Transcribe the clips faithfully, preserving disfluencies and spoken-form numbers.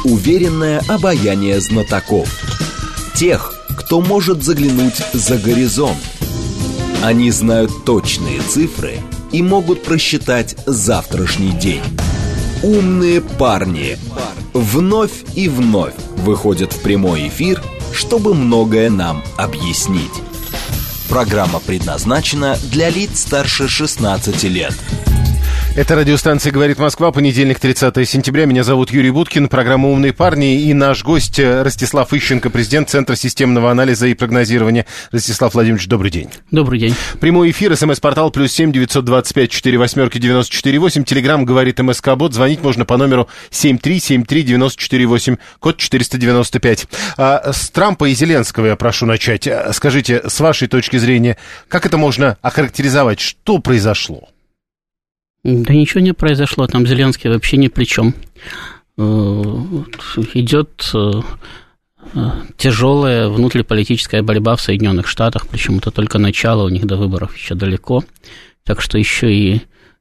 уверенное обаяние знатоков. Тех, кто может заглянуть за горизонт. Они знают точные цифры и могут просчитать завтрашний день. Умные парни вновь и вновь выходят в прямой эфир, чтобы многое нам объяснить. Программа предназначена для лиц старше шестнадцати лет. Это радиостанция «Говорит Москва», понедельник, тридцатое сентября. Меня зовут Юрий Буткин, программа «Умные парни». И наш гость Ростислав Ищенко, президент Центра системного анализа и прогнозирования. Ростислав Владимирович, добрый день. Добрый день. Прямой эфир, смс-портал плюс семь девятьсот двадцать пять четыре восьмерки девяносто четыре восемь. Телеграмм «Говорит МСК-бот». Звонить можно по номеру семь три семь три девяносто четыре восемь, код четыреста девяносто пять. А с Трампа и Зеленского я прошу начать. Скажите, с вашей точки зрения, как это можно охарактеризовать? Что произошло? Да ничего не произошло, там Зеленский вообще ни при чем. Идет тяжелая внутриполитическая борьба в Соединенных Штатах, причем это только начало, у них до выборов еще далеко. Так что еще и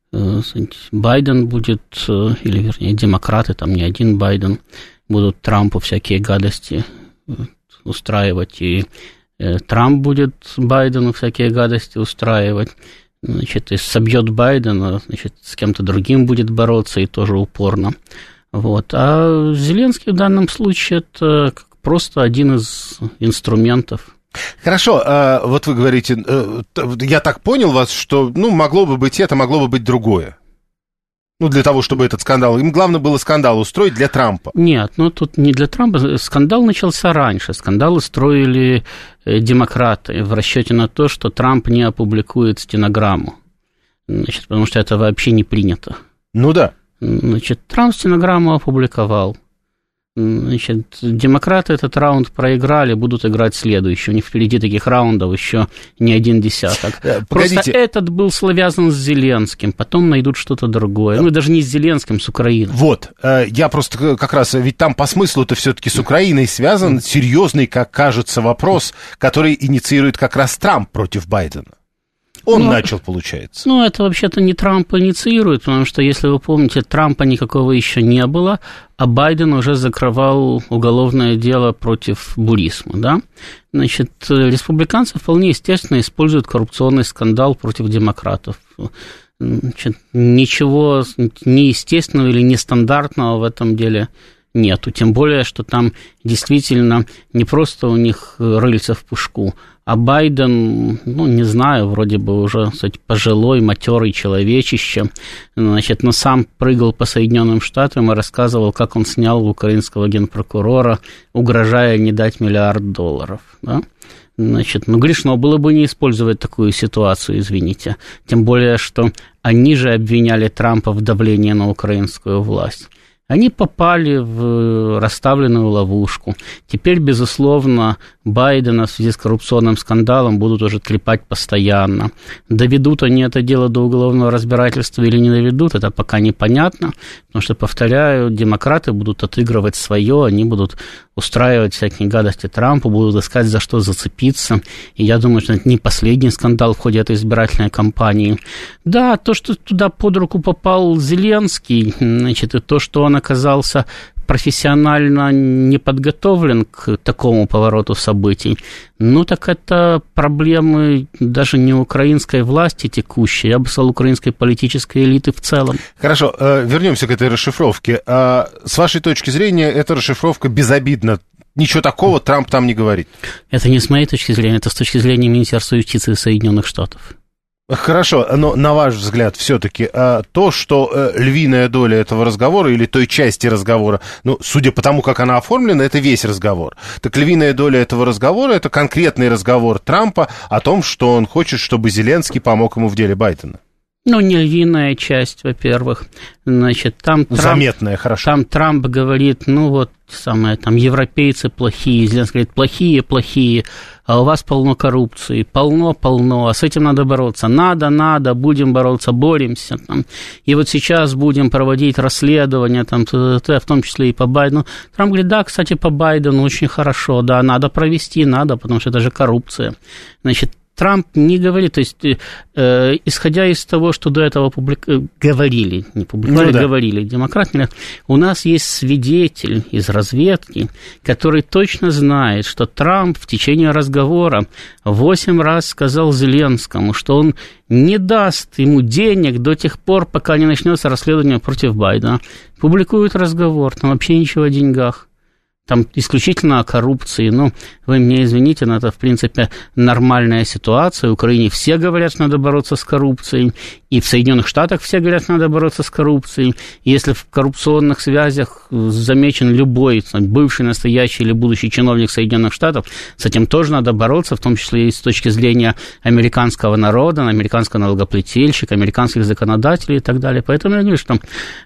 Байден будет, или вернее демократы, там не один Байден, будут Трампу всякие гадости устраивать, и Трамп будет Байдену всякие гадости устраивать. Значит, и собьет Байдена, значит, с кем-то другим будет бороться, и тоже упорно. Вот. А Зеленский в данном случае это просто один из инструментов. Хорошо, а вот вы говорите, я так понял вас, что, ну, могло бы быть это, могло бы быть другое. Ну, для того, чтобы этот скандал... Им главное было скандал устроить для Трампа. Нет, ну, тут не для Трампа. Скандал начался раньше. Скандал устроили демократы в расчете на то, что Трамп не опубликует стенограмму. Значит, потому что это вообще не принято. Ну, да. Значит, Трамп стенограмму опубликовал. Значит, демократы этот раунд проиграли, будут играть следующий. У них впереди таких раундов еще не один десяток. Погодите. Просто этот был связан с Зеленским, потом найдут что-то другое. Ну, даже не с Зеленским, с Украиной. Вот, я просто как раз, ведь там по смыслу это все-таки с Украиной связан серьезный, как кажется, вопрос, который инициирует как раз Трамп против Байдена. Он ну, начал, получается. Ну, это вообще-то не Трамп инициирует, потому что, если вы помните, Трампа никакого еще не было, а Байден уже закрывал уголовное дело против Бурисма, да? Значит, республиканцы вполне естественно используют коррупционный скандал против демократов. Значит, ничего неестественного или нестандартного в этом деле нету, тем более, что там действительно не просто у них рыльца в пушку, а Байден, ну, не знаю, вроде бы уже, кстати, пожилой, матерый человечище, значит, но сам прыгал по Соединенным Штатам и рассказывал, как он снял украинского генпрокурора, угрожая не дать миллиард долларов, да? Значит, ну, грешно было бы не использовать такую ситуацию, извините, тем более, что они же обвиняли Трампа в давлении на украинскую власть. Они попали в расставленную ловушку. Теперь, безусловно, Байдена в связи с коррупционным скандалом будут уже клепать постоянно. Доведут они это дело до уголовного разбирательства или не доведут, это пока непонятно. Потому что, повторяю, демократы будут отыгрывать свое, они будут устраивать всякие гадости Трампу, будут искать, за что зацепиться. И я думаю, что это не последний скандал в ходе этой избирательной кампании. Да, то, что туда под руку попал Зеленский, значит, и то, что он оказался профессионально не подготовлен к такому повороту событий, ну так это проблемы даже не украинской власти текущей, я бы сказал, украинской политической элиты в целом. Хорошо, вернемся к этой расшифровке. С вашей точки зрения, эта расшифровка безобидна? Ничего такого Трамп там не говорит? Это не с моей точки зрения, это с точки зрения Министерства юстиции Соединенных Штатов. Хорошо, но на ваш взгляд, все-таки то, что львиная доля этого разговора или той части разговора, ну, судя по тому, как она оформлена, это весь разговор. Так львиная доля этого разговора — это конкретный разговор Трампа о том, что он хочет, чтобы Зеленский помог ему в деле Байдена. Ну, не львиная часть, во-первых. Значит, там Трамп, заметная, хорошо. Там Трамп говорит, ну вот, самое, там, европейцы плохие, Зеленский говорит, плохие, плохие, а у вас полно коррупции, полно-полно, а с этим надо бороться. Надо, надо, будем бороться, боремся. Там. И вот сейчас будем проводить расследования, там, в том числе и по Байдену. Трамп говорит, да, кстати, по Байдену очень хорошо, да, надо провести, надо, потому что это же коррупция. Значит, Трамп не говорит, то есть, э, исходя из того, что до этого публик... говорили, не публиковали, ну, да. говорили демократы, у нас есть свидетель из разведки, который точно знает, что Трамп в течение разговора восемь раз сказал Зеленскому, что он не даст ему денег до тех пор, пока не начнется расследование против Байдена. Публикуют разговор, там вообще ничего о деньгах. Там исключительно о коррупции. Ну, вы меня извините, но это, в принципе, нормальная ситуация. В Украине все говорят, что надо бороться с коррупцией. И в Соединенных Штатах все говорят, что надо бороться с коррупцией. И если в коррупционных связях замечен любой бывший, настоящий или будущий чиновник Соединенных Штатов, с этим тоже надо бороться, в том числе и с точки зрения американского народа, американского налогоплательщика, американских законодателей и так далее. Поэтому я говорю, что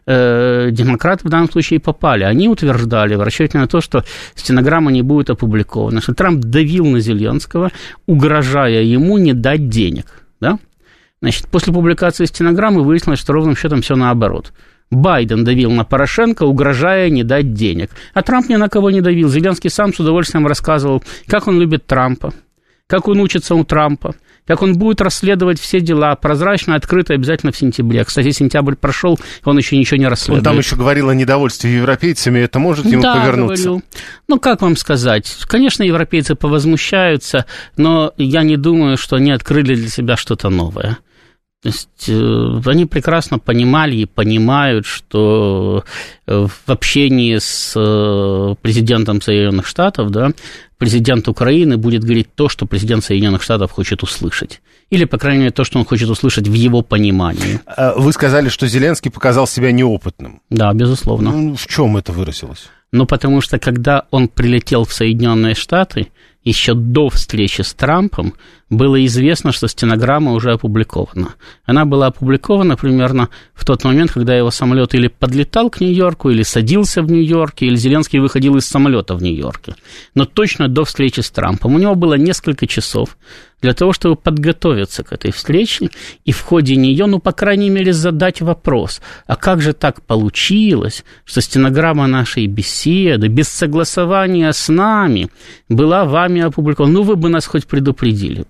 э, демократы в данном случае попали. Они утверждали, в расчете на то, что стенограмма не будет опубликована, что Трамп давил на Зеленского, угрожая ему не дать денег, да? Значит, после публикации стенограммы выяснилось, что ровным счетом все наоборот. Байден давил на Порошенко, угрожая не дать денег. А Трамп ни на кого не давил. Зеленский сам с удовольствием рассказывал, как он любит Трампа, как он учится у Трампа, как он будет расследовать все дела прозрачно, открыто, обязательно в сентябре. Кстати, сентябрь прошел, он еще ничего не расследует. Он там еще говорил о недовольстве европейцами, это может ему да, повернуться? Говорил. Ну, как вам сказать? Конечно, европейцы повозмущаются, но я не думаю, что они открыли для себя что-то новое. То есть э, они прекрасно понимали и понимают, что э, в общении с э, президентом Соединенных Штатов, да, президент Украины будет говорить то, что президент Соединенных Штатов хочет услышать. Или, по крайней мере, то, что он хочет услышать в его понимании. Вы сказали, что Зеленский показал себя неопытным. Да, безусловно. Ну, в чем это выразилось? Ну, потому что, когда он прилетел в Соединенные Штаты, еще до встречи с Трампом было известно, что стенограмма уже опубликована. Она была опубликована примерно в тот момент, когда его самолет или подлетал к Нью-Йорку, или садился в Нью-Йорке, или Зеленский выходил из самолета в Нью-Йорке. Но точно до встречи с Трампом. У него было несколько часов для того, чтобы подготовиться к этой встрече и в ходе нее, ну, по крайней мере, задать вопрос, а как же так получилось, что стенограмма нашей беседы без согласования с нами была вами опубликована? Ну, вы бы нас хоть предупредили бы.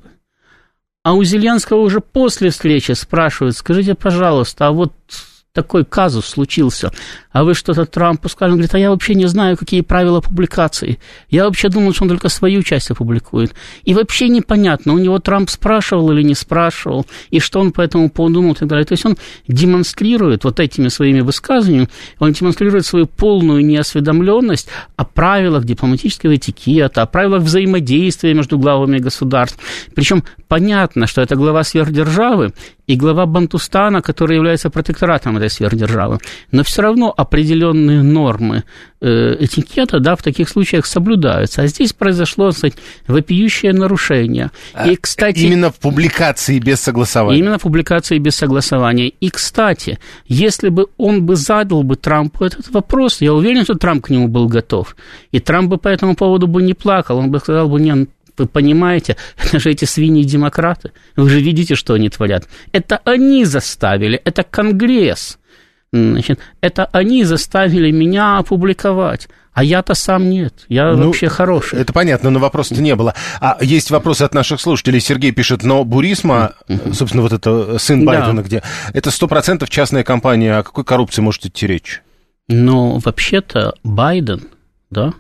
А у Зеленского уже после встречи спрашивают, скажите, пожалуйста, а вот такой казус случился, а вы что-то Трампу сказали? Он говорит, а я вообще не знаю, какие правила публикации. Я вообще думал, что он только свою часть опубликует. И вообще непонятно, у него Трамп спрашивал или не спрашивал, и что он по этому поводу думал и так далее. То есть он демонстрирует вот этими своими высказываниями, он демонстрирует свою полную неосведомленность о правилах дипломатического этикета, о правилах взаимодействия между главами государств. Причем понятно, что это глава сверхдержавы и глава Бантустана, который является протекторатом этой сверхдержавы. Но все равно определенные нормы э, этикета, да, в таких случаях соблюдаются. А здесь произошло, кстати, вопиющее нарушение. И, кстати, именно в публикации без согласования. Именно в публикации без согласования. И, кстати, если бы он бы задал бы Трампу этот вопрос, я уверен, что Трамп к нему был готов. И Трамп бы по этому поводу бы не плакал. Он бы сказал бы, нет, вы понимаете, это же эти свиньи-демократы. Вы же видите, что они творят. Это они заставили, это Конгресс. Значит, это они заставили меня опубликовать. А я-то сам нет, я ну, вообще хороший. Это понятно, но вопроса-то не было. А есть вопросы от наших слушателей. Сергей пишет, но Бурисма, uh-huh. собственно, вот это сын да. Байдена, где это сто процентов частная компания. О какой коррупции может идти речь? Ну, вообще-то Байден, да,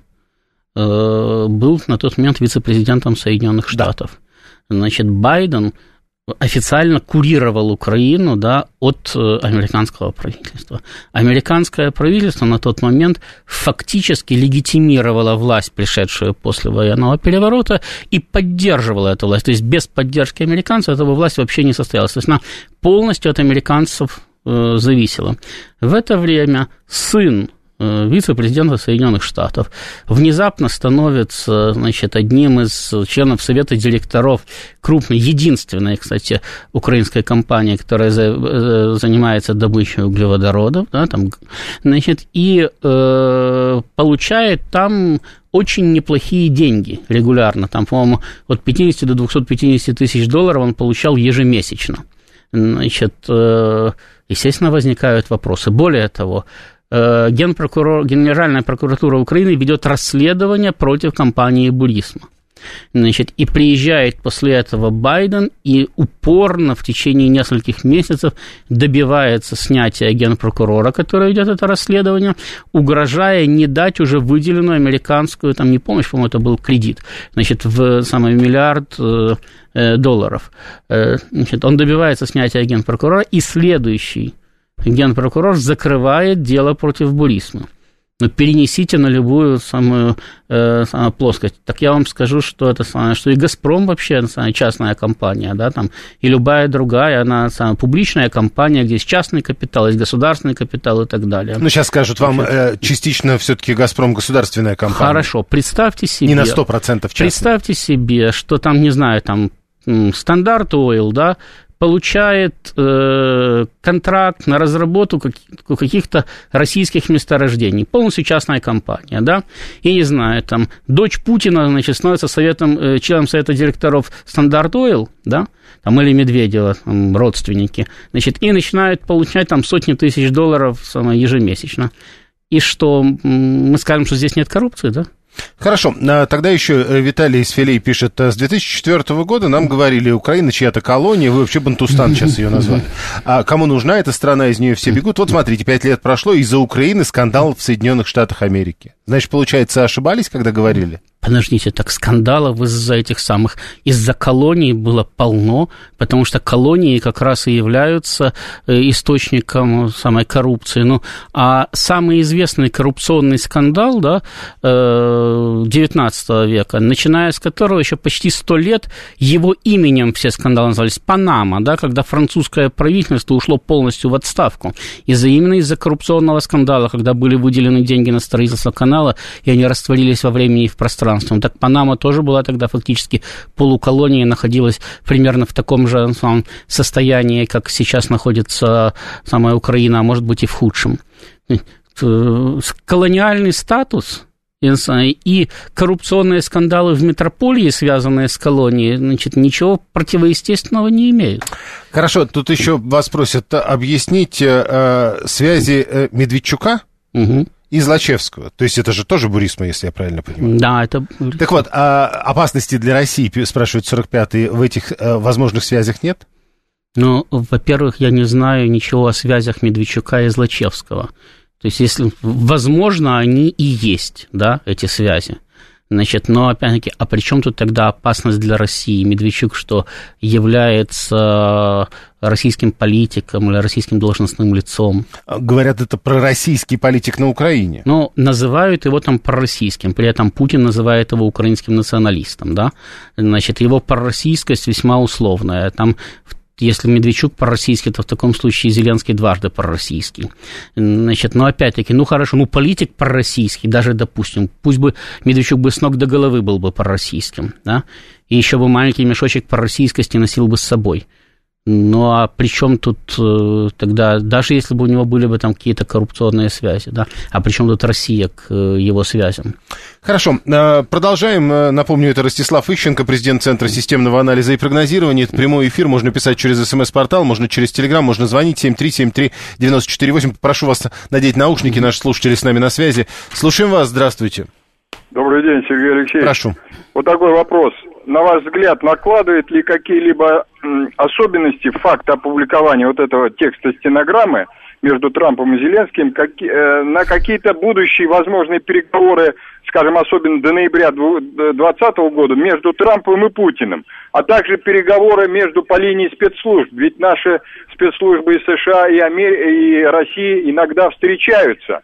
был на тот момент вице-президентом Соединенных Штатов. Да. Значит, Байден официально курировал Украину, да, от американского правительства. Американское правительство на тот момент фактически легитимировало власть, пришедшую после военного переворота, и поддерживало эту власть. То есть без поддержки американцев эта власть вообще не состоялась. То есть она полностью от американцев э, зависела. В это время сын вице-президента Соединенных Штатов внезапно становится, значит, одним из членов совета директоров крупной, единственной, кстати, украинской компании, которая за, занимается добычей углеводородов, да, там, значит, и э, получает там очень неплохие деньги регулярно, там, по-моему, от пятьдесят до двухсот пятидесяти тысяч долларов он получал ежемесячно. Значит, э, естественно, возникают вопросы. Более того, Генпрокурор, Генеральная прокуратура Украины ведет расследование против компании «Бурисма». Значит, и приезжает после этого Байден и упорно в течение нескольких месяцев добивается снятия генпрокурора, который ведет это расследование, угрожая не дать уже выделенную американскую, там, не помощь, по-моему, это был кредит, значит, в самый миллиард э, долларов. Э, значит, он добивается снятия генпрокурора, и следующий генпрокурор закрывает дело против Бурисмы. Но перенесите на любую самую, э, самую плоскость. Так я вам скажу, что это самое, что и «Газпром» вообще самая частная компания, да, там, и любая другая, она самая публичная компания, где есть частный капитал, есть государственный капитал и так далее. Ну, сейчас скажут вам, э, частично все-таки «Газпром» государственная компания. Хорошо, представьте себе... Не на сто процентов частная. Представьте себе, что там, не знаю, там, Стандарт Ойл, да, получает э, контракт на разработку каких- каких-то российских месторождений. Полностью частная компания, да, и, не знаю, там, дочь Путина, значит, становится советом, э, членом совета директоров Стандарт Ойл, да, там, или Медведева, там, родственники, значит, и начинают получать там сотни тысяч долларов самое, ежемесячно. И что, мы скажем, что здесь нет коррупции, да? Хорошо, тогда еще Виталий из Филей пишет, с две тысячи четвёртого года нам говорили, Украина чья-то колония, вы вообще Бантустан сейчас ее назвали. А кому нужна эта страна, из нее все бегут. Вот смотрите, пять лет прошло, из-за Украины скандал в Соединенных Штатах Америки. Значит, получается, ошибались, когда говорили? Подождите, так скандалов из-за этих самых, из-за колоний было полно, потому что колонии как раз и являются источником самой коррупции. Ну, а самый известный коррупционный скандал, да, девятнадцатого века, начиная с которого еще почти сто лет его именем все скандалы назывались, Панама, да, когда французское правительство ушло полностью в отставку. Из-за именно из-за коррупционного скандала, когда были выделены деньги на строительство канала, и они растворились во времени и в пространстве. Так Панама тоже была тогда фактически полуколонией, находилась примерно в таком же самом состоянии, как сейчас находится самая Украина, а может быть и в худшем. Колониальный статус и коррупционные скандалы в метрополии, связанные с колонией, значит, ничего противоестественного не имеют. Хорошо, тут еще вас просят объяснить э, связи э, Медведчука угу. и Злачевского. То есть это же тоже Бурисма, если я правильно понимаю. Да, это... Так вот, а опасности для России, спрашивает сорок пятый, в этих э, возможных связях нет? Ну, во-первых, я не знаю ничего о связях Медведчука и Злачевского. То есть, если, возможно, они и есть, да, эти связи. Значит, но, опять-таки, а при чем тут тогда опасность для России? Медведчук, что является российским политиком или российским должностным лицом? Говорят, это пророссийский политик на Украине. Ну, называют его там пророссийским, при этом Путин называет его украинским националистом, да? Значит, его пророссийскость весьма условная. Там если Медведчук пророссийский, то в таком случае Зеленский дважды пророссийский. Значит, ну, опять-таки, ну, хорошо, ну, политик пророссийский, даже, допустим, пусть бы Медведчук бы с ног до головы был бы пророссийским, да, и еще бы маленький мешочек пророссийскости носил бы с собой. Ну, а при чем тут э, тогда, даже если бы у него были бы там какие-то коррупционные связи, да, а при чем тут Россия к э, его связям? Хорошо, продолжаем. Напомню, это Ростислав Ищенко, президент Центра системного анализа и прогнозирования. Это прямой эфир, можно писать через СМС-портал, можно через Телеграм, можно звонить семь три семь три девять четыре восемь. Прошу вас надеть наушники, наши слушатели с нами на связи. Слушаем вас, здравствуйте. Добрый день, Сергей Алексеевич. Прошу. Вот такой вопрос. На ваш взгляд, накладывает ли какие-либо особенности факт опубликования вот этого текста стенограммы между Трампом и Зеленским как, э, на какие-то будущие возможные переговоры, скажем, особенно до ноября двадцатого года, между Трампом и Путиным, а также переговоры между по линии спецслужб? Ведь наши спецслужбы и США, и, Амер... и России иногда встречаются.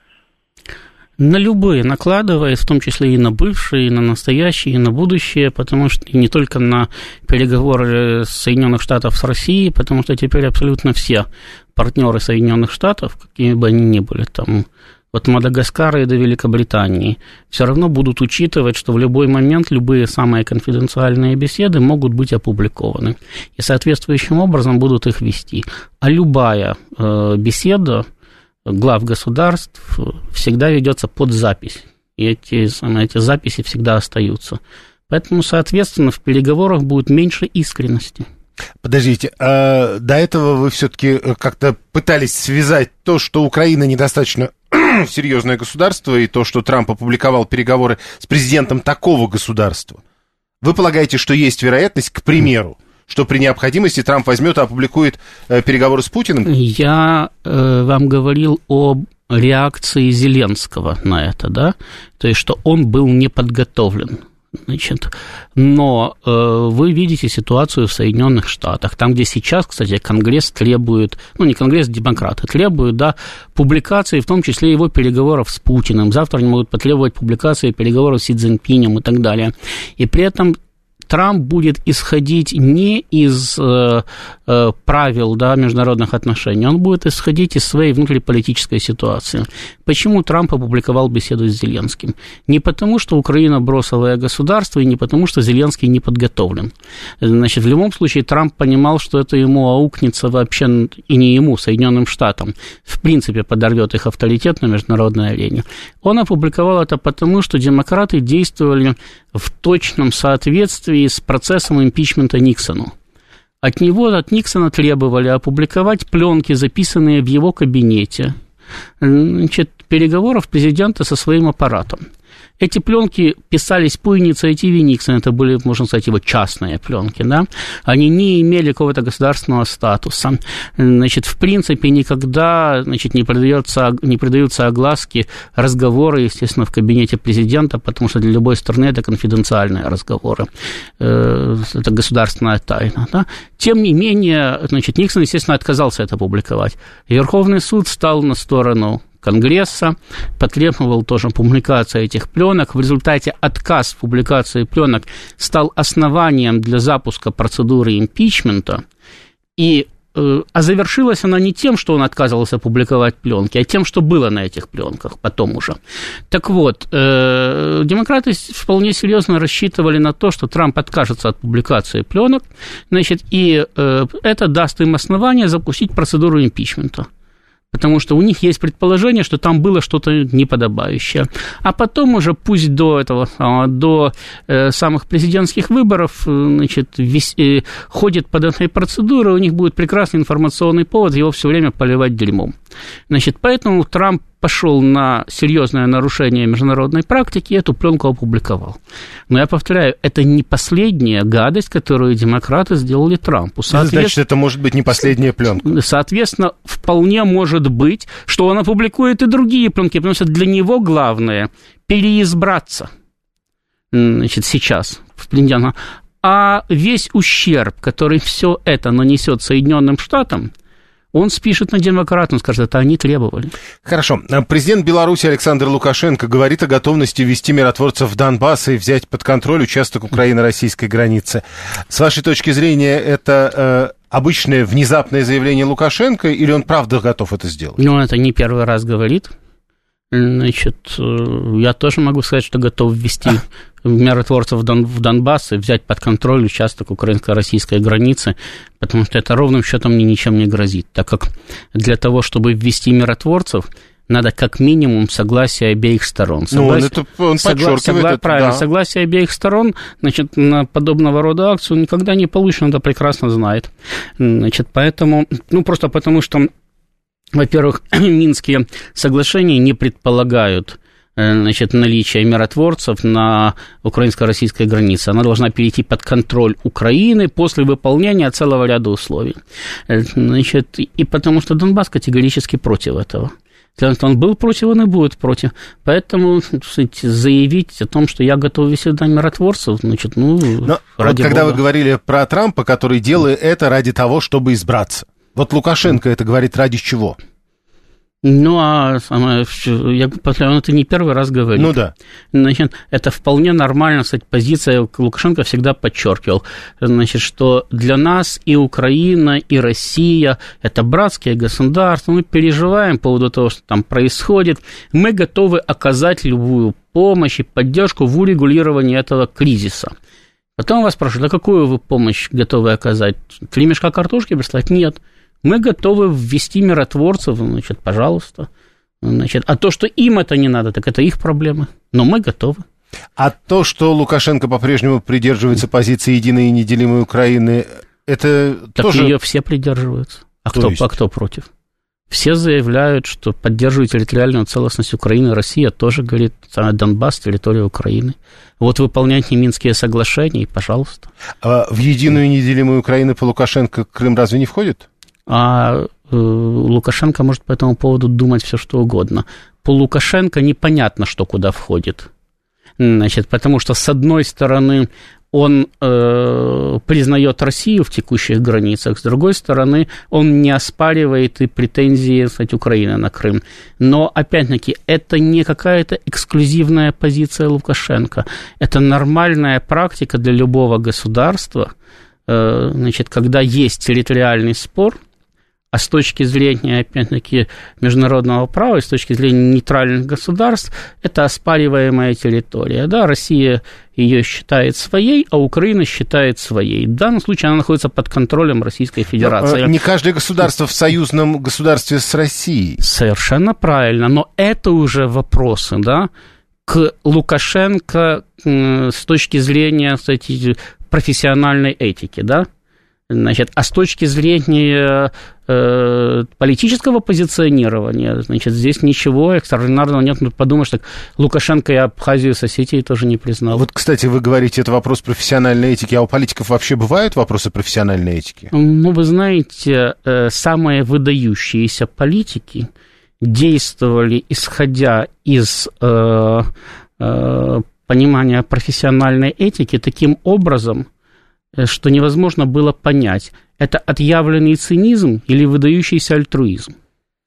На любые накладывает, в том числе и на бывшие, и на настоящие, и на будущее, потому что и не только на переговоры Соединенных Штатов с Россией, потому что теперь абсолютно все партнеры Соединенных Штатов, какими бы они ни были, там, от Мадагаскара и до Великобритании, все равно будут учитывать, что в любой момент любые самые конфиденциальные беседы могут быть опубликованы, и соответствующим образом будут их вести. А любая э, беседа глав государств всегда ведется под запись, и эти, эти записи всегда остаются. Поэтому, соответственно, в переговорах будет меньше искренности. Подождите, а до этого вы все-таки как-то пытались связать то, что Украина недостаточно серьезное государство, и то, что Трамп опубликовал переговоры с президентом такого государства. Вы полагаете, что есть вероятность, к примеру, что при необходимости Трамп возьмет и опубликует э, переговоры с Путиным? Я э, вам говорил об реакции Зеленского на это, да, то есть, что он был не подготовлен. Значит, но э, вы видите ситуацию в Соединенных Штатах, там, где сейчас, кстати, Конгресс требует, ну, не Конгресс, демократы требуют, да, публикации, в том числе его переговоров с Путиным. Завтра они могут потребовать публикации переговоров с Си Цзиньпинем и так далее. И при этом Трамп будет исходить не из э, э, правил, да, международных отношений, он будет исходить из своей внутриполитической ситуации. Почему Трамп опубликовал беседу с Зеленским? Не потому, что Украина бросовое государство, и не потому, что Зеленский не подготовлен. Значит, в любом случае Трамп понимал, что это ему аукнется вообще, и не ему, Соединенным Штатам, в принципе подорвет их авторитет на международной арене. Он опубликовал это потому, что демократы действовали в точном соответствии с процессом импичмента Никсону. От него, от Никсона требовали опубликовать пленки, записанные в его кабинете, значит, переговоров президента со своим аппаратом. Эти пленки писались по инициативе Никсона, это были, можно сказать, его частные пленки, да, они не имели какого-то государственного статуса, значит, в принципе, никогда, значит, не придается, не придаются огласке разговоры, естественно, в кабинете президента, потому что для любой страны это конфиденциальные разговоры, это государственная тайна, да. Тем не менее, значит, Никсон, естественно, отказался это публиковать. Верховный суд стал на сторону Конгресса, потребовал тоже публикации этих пленок. В результате отказ в публикации пленок стал основанием для запуска процедуры импичмента. И, э, а завершилась она не тем, что он отказывался публиковать пленки, а тем, что было на этих пленках потом уже. Так вот, э, демократы вполне серьезно рассчитывали на то, что Трамп откажется от публикации пленок, значит, и э, это даст им основание запустить процедуру импичмента. Потому что у них есть предположение, что там было что-то неподобающее. А потом уже пусть до этого, до самых президентских выборов, значит, весь, ходит под этой процедурой, у них будет прекрасный информационный повод его все время поливать дерьмом. Значит, поэтому Трамп пошел на серьезное нарушение международной практики и эту пленку опубликовал. Но я повторяю, это не последняя гадость, которую демократы сделали Трампу. Значит, это может быть не последняя пленка. Соответственно, вполне может быть, что он опубликует и другие пленки, потому что для него главное переизбраться, значит, сейчас в президенте. А весь ущерб, который все это нанесет Соединенным Штатам, он спишет на демократов, он скажет, это они требовали. Хорошо. Президент Беларуси Александр Лукашенко говорит о готовности ввести миротворцев в Донбасс и взять под контроль участок Украино-российской границы. С вашей точки зрения, это э, обычное внезапное заявление Лукашенко, или он правда готов это сделать? Ну, это не первый раз говорит. Значит, я тоже могу сказать, что готов ввести миротворцев в, Дон, в Донбасс и взять под контроль участок украинско-российской границы, потому что это ровным счетом мне ничем не грозит, так как для того, чтобы ввести миротворцев, надо как минимум согласие обеих сторон. Согласие, ну, он, это, он подчеркивает согла- это, правильно, да. Согласие обеих сторон, значит, на подобного рода акцию никогда не получено, это прекрасно знает. Значит, поэтому, ну, просто потому что, во-первых, Минские соглашения не предполагают, значит, наличие миротворцев на украинско-российской границе. Она должна перейти под контроль Украины после выполнения целого ряда условий. Значит, и потому что Донбасс категорически против этого. Он был против, он и будет против. Поэтому, кстати, заявить о том, что я готов вести сюда миротворцев, значит, ну, Но ради вот когда Бога. вы говорили про Трампа, который делает это ради того, чтобы избраться, вот Лукашенко это говорит ради чего? Ну, а я повторяю, он это не первый раз говорит. Ну да. Значит, это вполне нормально, кстати, позиция Лукашенко всегда подчеркивал, значит, что для нас и Украина, и Россия – это братские государства, мы переживаем по поводу того, что там происходит, мы готовы оказать любую помощь и поддержку в урегулировании этого кризиса. Потом вас спрашивают, а какую вы помощь готовы оказать? Три мешка картошки прислать? Нет. Мы готовы ввести миротворцев, значит, пожалуйста. Значит, а то, что им это не надо, так это их проблемы. Но мы готовы. А то, что Лукашенко по-прежнему придерживается позиции единой и неделимой Украины, это так тоже... ее все придерживаются. А кто, а кто против? Все заявляют, что поддерживают территориальную целостность Украины. Россия тоже говорит, Донбасс – территория Украины. Вот выполняйте Минские соглашения, и пожалуйста. А в единую неделимую Украину по Лукашенко Крым разве не входит? А э, Лукашенко может по этому поводу думать все, что угодно. По Лукашенко непонятно, что куда входит. Значит, потому что, с одной стороны, он э, признает Россию в текущих границах, с другой стороны, он не оспаривает и претензии, кстати, Украины на Крым. Но, опять-таки, это не какая-то эксклюзивная позиция Лукашенко. Это нормальная практика для любого государства, э, значит, когда есть территориальный спор, а с точки зрения, опять-таки, международного права, и с точки зрения нейтральных государств, это оспариваемая территория. Да, Россия ее считает своей, а Украина считает своей. В данном случае она находится под контролем Российской Федерации. Но не каждое государство в союзном государстве с Россией. Совершенно правильно, но это уже вопросы, да, к Лукашенко с точки зрения, кстати, профессиональной этики, да. Значит, а с точки зрения э, политического позиционирования, значит, здесь ничего экстраординарного нет. Ну, подумаешь, так Лукашенко и Абхазию с Осетией тоже не признал. Вот, кстати, вы говорите, это вопрос профессиональной этики, а у политиков вообще бывают вопросы профессиональной этики? Ну, вы знаете, э, самые выдающиеся политики действовали, исходя из э, э, понимания профессиональной этики, таким образом, что невозможно было понять, это отъявленный цинизм или выдающийся альтруизм.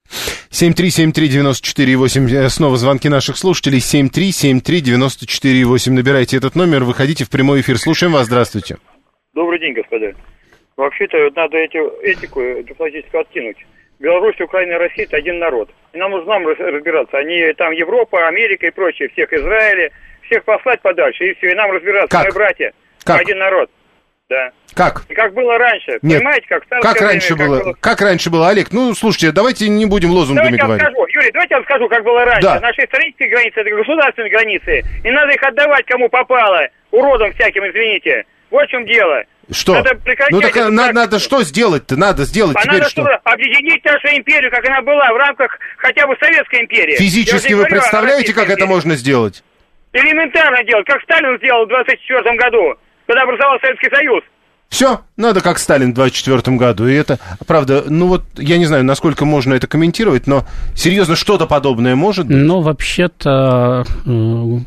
семь три семь три девять четыре восемь. Снова звонки наших слушателей. семь три семь три девять четыре восемь. Набирайте этот номер, выходите в прямой эфир. Слушаем вас. Здравствуйте. Добрый день, господа. Вообще-то надо эту этику дипломатическую откинуть. Беларусь, Украина и Россия – это один народ. И нам нужно нам разбираться. Они там Европа, Америка и прочее, всех Израиля, всех послать подальше, и все, и нам разбираться. Как? Мы братья, как? один народ. Да. Как? И как было раньше. Нет. Понимаете, как в Как раньше время, было? Как, было... как раньше было, Олег? Ну, слушайте, давайте не будем лозунгами давайте говорить. Я расскажу. Юрий, давайте я расскажу, как было раньше. Да. Наши исторические границы – это государственные границы. И надо их отдавать, кому попало. Уродам всяким, извините. Вот в чем дело. Что? Надо ну так надо, надо что сделать-то? Надо сделать а теперь надо что? Объединить нашу империю, как она была, в рамках хотя бы Советской империи. Физически вы представляете, как это можно сделать? Элементарно делать, как Сталин сделал в двадцать четвёртом году, когда образовал Советский Союз. Все, надо как Сталин в двадцать четвёртом году. И это, правда, ну вот, я не знаю, насколько можно это комментировать, но серьезно, что-то подобное может быть? Ну, вообще-то, э,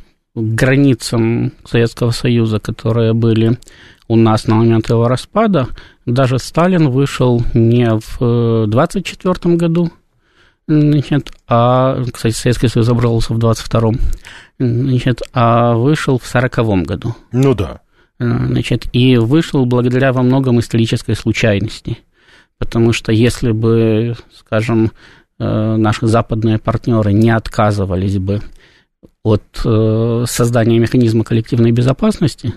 границам Советского Союза, которые были у нас на момент его распада, даже Сталин вышел не в двадцать четвёртом году, значит, а, кстати, Советский Союз образовался в двадцать втором, значит, а вышел в сороковом году. Ну да. Значит, и вышел благодаря во многом исторической случайности, потому что если бы, скажем, наши западные партнеры не отказывались бы от создания механизма коллективной безопасности,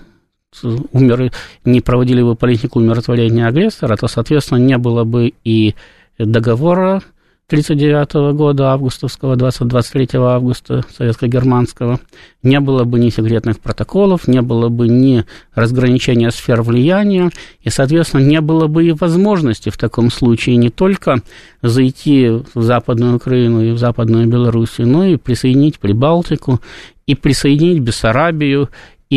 умер, не проводили бы политику умиротворения агрессора, то, соответственно, не было бы и договора тридцать девятого года, августовского, двадцать третьего августа, советско-германского, не было бы ни секретных протоколов, не было бы ни разграничения сфер влияния, и, соответственно, не было бы и возможности в таком случае не только зайти в Западную Украину и в Западную Белоруссию, но и присоединить Прибалтику, и присоединить Бессарабию,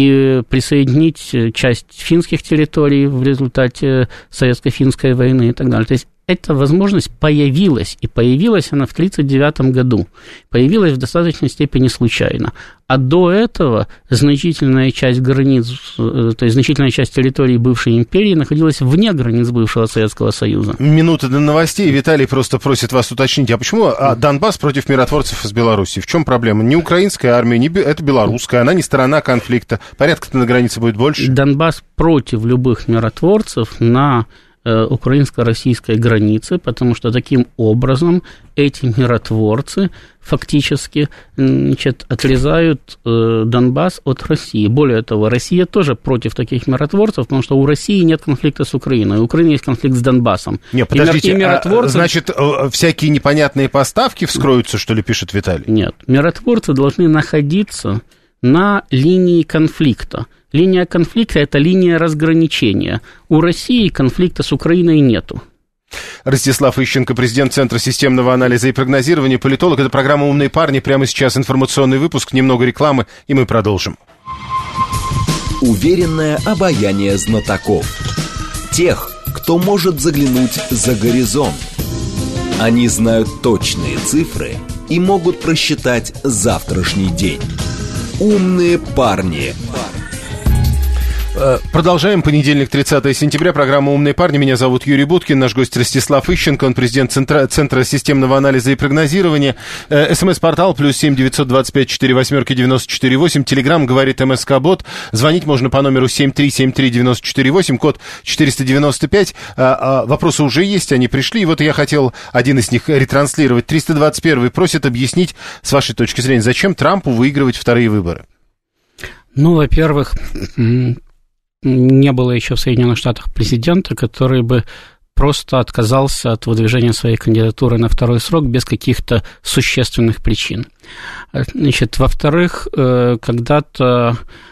и присоединить часть финских территорий в результате советско-финской войны и так далее. То есть эта возможность появилась, и появилась она в тысяча девятьсот тридцать девятом году. Появилась в достаточной степени случайно. А до этого значительная часть границ, то есть значительная часть территории бывшей империи находилась вне границ бывшего Советского Союза. Минута до новостей. Виталий просто просит вас уточнить, а почему Донбасс против миротворцев из Беларуси? В чем проблема? Не украинская армия, не, это белорусская, она не сторона конфликта. Порядка-то на границе будет больше. Донбасс против любых миротворцев на украинско-российской границы, потому что таким образом эти миротворцы фактически, значит, отрезают э, Донбасс от России. Более того, Россия тоже против таких миротворцев, потому что у России нет конфликта с Украиной, у Украины есть конфликт с Донбассом. Нет, подождите, и миротворцы... а, значит, всякие непонятные поставки вскроются, что ли, пишет Виталий? Нет, миротворцы должны находиться на линии конфликта. Линия конфликта – это линия разграничения. У России конфликта с Украиной нету. Ростислав Ищенко, президент Центра системного анализа и прогнозирования, политолог. Это программа «Умные парни». Прямо сейчас информационный выпуск, немного рекламы, и мы продолжим. Уверенное обаяние знатоков. Тех, кто может заглянуть за горизонт. Они знают точные цифры и могут просчитать завтрашний день. «Умные парни». Продолжаем. Понедельник, тридцатое сентября. Программа «Умные парни». Меня зовут Юрий Буткин. Наш гость Ростислав Ищенко. Он президент Центра, Центра системного анализа и прогнозирования. СМС-портал плюс семь девятьсот двадцать пять четыре восьмерки девяносто четыре восемь. Телеграм говорит МСК-бот. Звонить можно по номеру семь три семь три девяносто четыре восемь, код четыреста девяносто пять. Вопросы уже есть, они пришли. И вот я хотел один из них ретранслировать. триста двадцать первый просит объяснить, с вашей точки зрения, зачем Трампу выигрывать вторые выборы? Ну, во-первых, не было еще в Соединенных Штатах президента, который бы просто отказался от выдвижения своей кандидатуры на второй срок без каких-то существенных причин. Значит, во-вторых, когда-то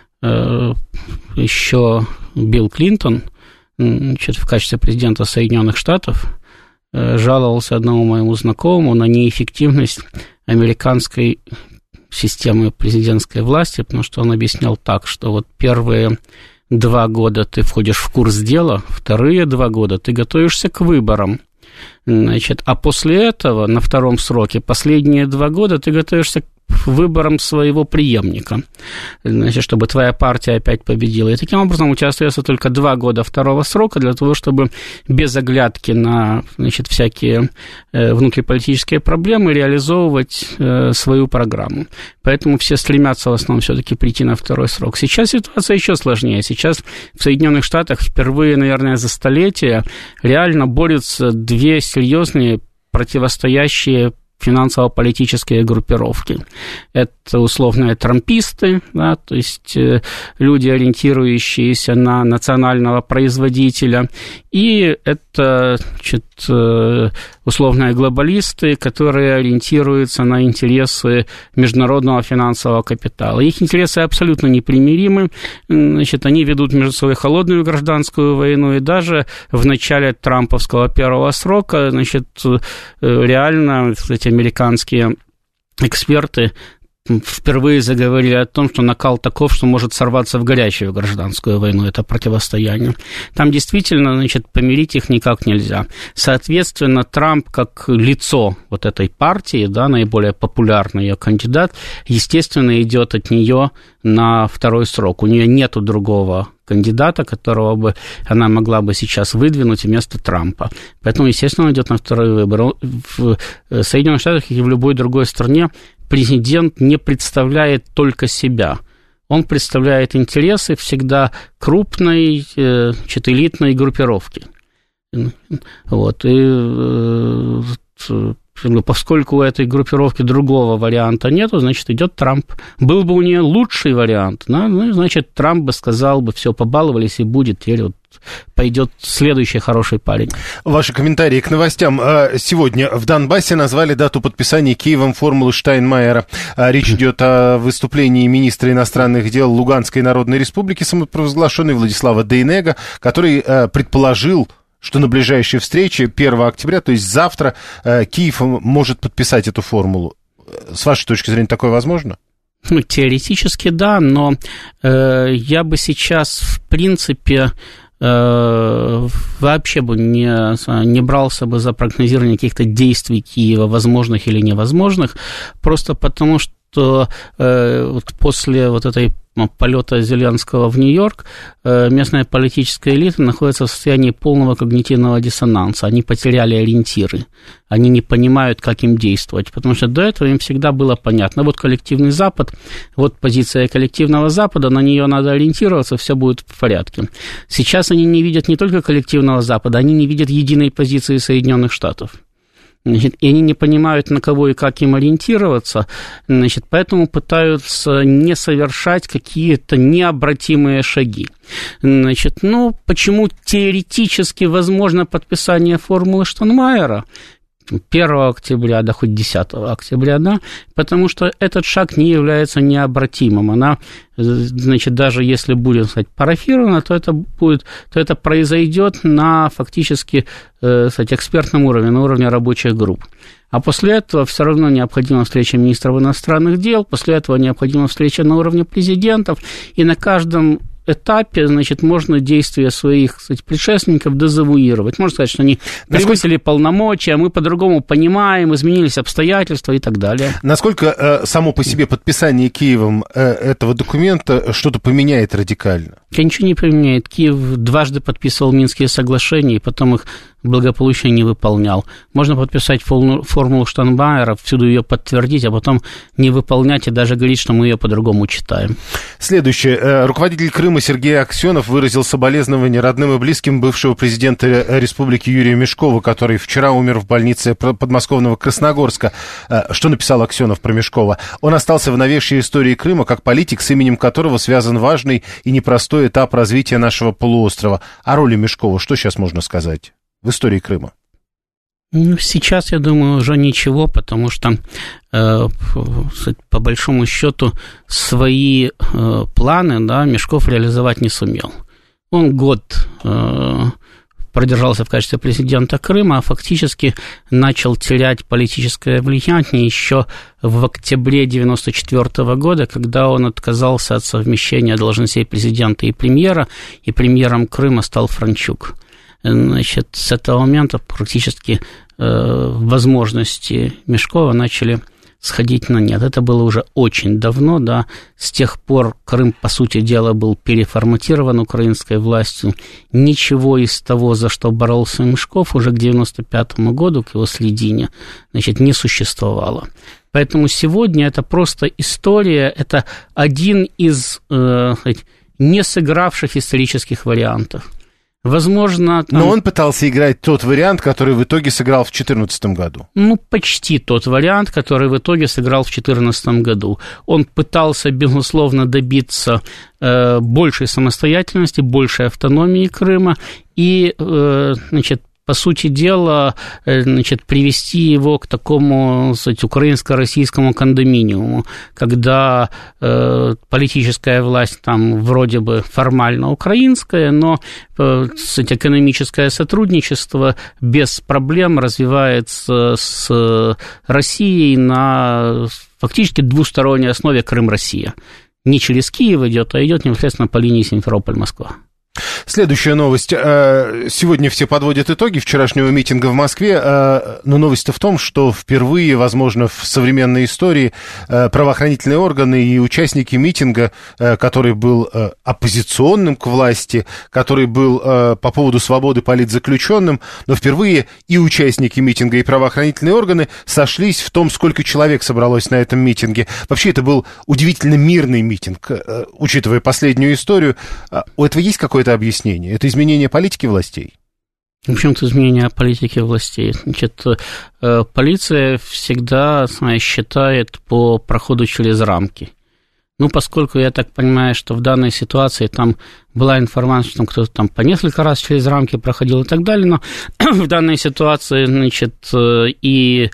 еще Билл Клинтон, значит, в качестве президента Соединенных Штатов жаловался одному моему знакомому на неэффективность американской системы президентской власти, потому что он объяснял так, что вот первые два года ты входишь в курс дела, вторые два года ты готовишься к выборам. Значит, а после этого, на втором сроке, последние два года ты готовишься к выборам своего преемника, значит, чтобы твоя партия опять победила. И таким образом у тебя остается только два года второго срока для того, чтобы без оглядки на, значит, всякие э, внутриполитические проблемы реализовывать э, свою программу. Поэтому все стремятся в основном все-таки прийти на второй срок. Сейчас ситуация еще сложнее. Сейчас в Соединенных Штатах впервые, наверное, за столетие реально борются две серьезные противостоящие финансово-политические группировки. Это условные трамписты, да, то есть э, люди, ориентирующиеся на национального производителя, и это, значит, э, условные глобалисты, которые ориентируются на интересы международного финансового капитала. Их интересы абсолютно непримиримы, значит, они ведут между собой холодную гражданскую войну, и даже в начале трамповского первого срока, значит, э, реально, кстати, американские эксперты впервые заговорили о том, что накал таков, что может сорваться в горячую гражданскую войну, это противостояние. Там действительно, значит, помирить их никак нельзя. Соответственно, Трамп как лицо вот этой партии, да, наиболее популярный ее кандидат, естественно, идет от нее на второй срок. У нее нету другого кандидата, которого бы она могла бы сейчас выдвинуть вместо Трампа. Поэтому, естественно, он идет на второй выбор. В Соединенных Штатах и в любой другой стране президент не представляет только себя. Он представляет интересы всегда крупной, значит, элитной группировки. Вот. И поскольку у этой группировки другого варианта нету, значит, идет Трамп. Был бы у нее лучший вариант, да, ну, значит, Трамп бы сказал бы, все, побаловались, и будет, теперь вот пойдет следующий хороший парень. Ваши комментарии к новостям. Сегодня в Донбассе назвали дату подписания Киевом формулы Штайнмайера. Речь идет о выступлении министра иностранных дел Луганской Народной Республики, самопровозглашенной Владислава Дейнега, который предположил, что на ближайшей встрече первого октября, то есть завтра, Киев может подписать эту формулу. С вашей точки зрения, такое возможно? Ну, теоретически, да, но э, я бы сейчас, в принципе, э, вообще бы не, не брался бы за прогнозирование каких-то действий Киева, возможных или невозможных, просто потому что э, вот после вот этой полета Зеленского в Нью-Йорк местная политическая элита находится в состоянии полного когнитивного диссонанса. Они потеряли ориентиры. Они не понимают, как им действовать, потому что до этого им всегда было понятно. Вот коллективный Запад, вот позиция коллективного Запада, на нее надо ориентироваться, все будет в порядке. Сейчас они не видят не только коллективного Запада, они не видят единой позиции Соединенных Штатов. Значит, и они не понимают, на кого и как им ориентироваться, значит, поэтому пытаются не совершать какие-то необратимые шаги. Значит, ну, почему теоретически возможно подписание формулы Штайнмайера? первого октября, да хоть десятого октября, да, потому что этот шаг не является необратимым. Она, значит, даже если будет, сказать, парафирована, то это будет, то это произойдет на фактически, сказать, экспертном уровне, на уровне рабочих групп. А после этого все равно необходима встреча министров иностранных дел, после этого необходима встреча на уровне президентов, и на каждом этапе, значит, можно действия своих, кстати, предшественников дезавуировать. Можно сказать, что они превысили полномочия, мы по-другому понимаем, изменились обстоятельства и так далее. Насколько э, само по себе подписание Киевом э, этого документа что-то поменяет радикально? Ничего не поменяет. Киев дважды подписывал Минские соглашения, и потом их благополучно не выполнял. Можно подписать формулу Штайнмайера, всюду ее подтвердить, а потом не выполнять и даже говорить, что мы ее по-другому читаем. Следующее. Руководитель Крыма Сергей Аксенов выразил соболезнования родным и близким бывшего президента республики Юрия Мешкова, который вчера умер в больнице подмосковного Красногорска. Что написал Аксенов про Мешкова? Он остался в новейшей истории Крыма как политик, с именем которого связан важный и непростой этап развития нашего полуострова. О роли Мешкова что сейчас можно сказать в истории Крыма? Ну, сейчас, я думаю, уже ничего, потому что, э, по большому счету, свои э, планы, да, Мешков реализовать не сумел. Он год э, продержался в качестве президента Крыма, а фактически начал терять политическое влияние еще в октябре девяносто четвёртого года, когда он отказался от совмещения должностей президента и премьера, и премьером Крыма стал Франчук. Значит, с этого момента практически э, возможности Мешкова начали сходить на нет. Это было уже очень давно, да. С тех пор Крым, по сути дела, был переформатирован украинской властью. Ничего из того, за что боролся Мешков, уже к девяносто пятому году, к его следине, значит, не существовало. Поэтому сегодня это просто история, это один из э, не сыгравших исторических вариантов. Возможно... Там... Но он пытался играть тот вариант, который в итоге сыграл в две тысячи четырнадцатом году. Ну, почти тот вариант, который в итоге сыграл в две тысячи четырнадцатом году. Он пытался, безусловно, добиться э, большей самостоятельности, большей автономии Крыма и, э, значит, по сути дела, значит, привести его к такому, сказать, украинско-российскому кондоминиуму, когда э, политическая власть там вроде бы формально украинская, но э, сказать, экономическое сотрудничество без проблем развивается с Россией на фактически двусторонней основе Крым-Россия. Не через Киев идет, а идет непосредственно по линии Симферополь-Москва. Следующая новость. Сегодня все подводят итоги вчерашнего митинга в Москве, но новость-то в том, что впервые, возможно, в современной истории правоохранительные органы и участники митинга, который был оппозиционным к власти, который был по поводу свободы политзаключенным, но впервые и участники митинга, и правоохранительные органы сошлись в том, сколько человек собралось на этом митинге. Вообще, это был удивительно мирный митинг, учитывая последнюю историю. У этого есть какое-то объяснение? Это изменение политики властей? В общем-то, изменение политики властей. Значит, полиция всегда, знаешь, считает по проходу через рамки. Ну, поскольку я так понимаю, что в данной ситуации там была информация, что кто-то там по несколько раз через рамки проходил и так далее, но в данной ситуации, значит, и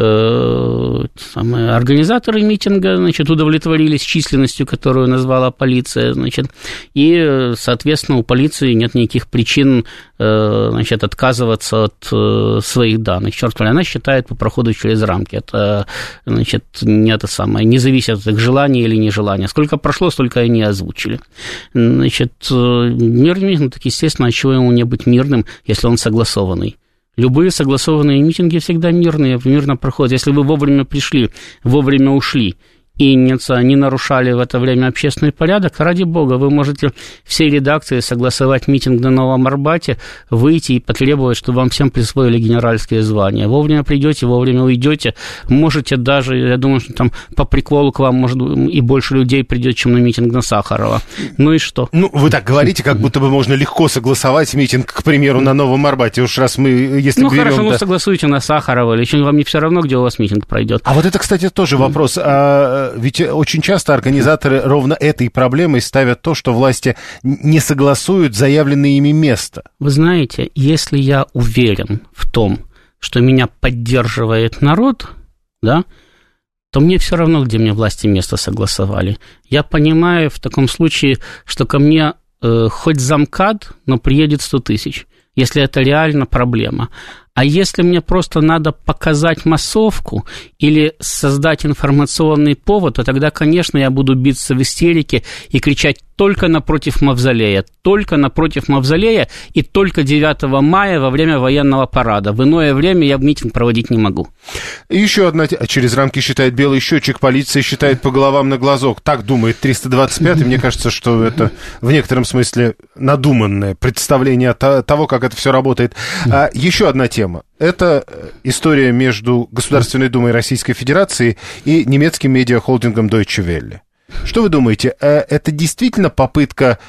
э, самые организаторы митинга, значит, удовлетворились численностью, которую назвала полиция, значит, и, соответственно, у полиции нет никаких причин, э, значит, отказываться от э, своих данных. Черт возьми, она считает по проходу через рамки. Это, значит, не это самое, не зависит от их желания или нежелания. Сколько прошло, столько они озвучили. Значит, мирный митинг, так, естественно, а чего ему не быть мирным, если он согласованный? Любые согласованные митинги всегда мирные, мирно проходят. Если вы вовремя пришли, вовремя ушли и не, не нарушали в это время общественный порядок, ради бога, вы можете всей редакции согласовать митинг на Новом Арбате, выйти и потребовать, чтобы вам всем присвоили генеральские звания. Вовремя придете, вовремя уйдете. Можете даже, я думаю, что там по приколу к вам, может, и больше людей придет, чем на митинг на Сахарова. Ну и что? Ну, вы так говорите, как будто бы можно легко согласовать митинг, к примеру, на Новом Арбате. Уж раз мы, если ну, берем... хорошо, да... ну, согласуйте на Сахарова, или что, вам не все равно, где у вас митинг пройдет. А вот это, кстати, тоже вопрос. А, ведь очень часто организаторы ровно этой проблемой ставят то, что власти не согласуют заявленное ими место. Вы знаете, если я уверен в том, что меня поддерживает народ, да, то мне все равно, где мне власти место согласовали. Я понимаю в таком случае, что ко мне э, хоть замкад, но приедет сто тысяч, если это реально проблема. А если мне просто надо показать массовку или создать информационный повод, то тогда, конечно, я буду биться в истерике и кричать только напротив мавзолея, только напротив мавзолея и только девятого мая во время военного парада. В иное время я митинг проводить не могу. И еще одна, через рамки считает белый счетчик, полиция считает по головам на глазок. Так думает триста двадцать пятый. Мне кажется, что это в некотором смысле надуманное представление того, как это все работает. А еще одна тема. Это история между Государственной Думой Российской Федерации и немецким медиахолдингом Deutsche Welle. Что вы думаете, это действительно попытка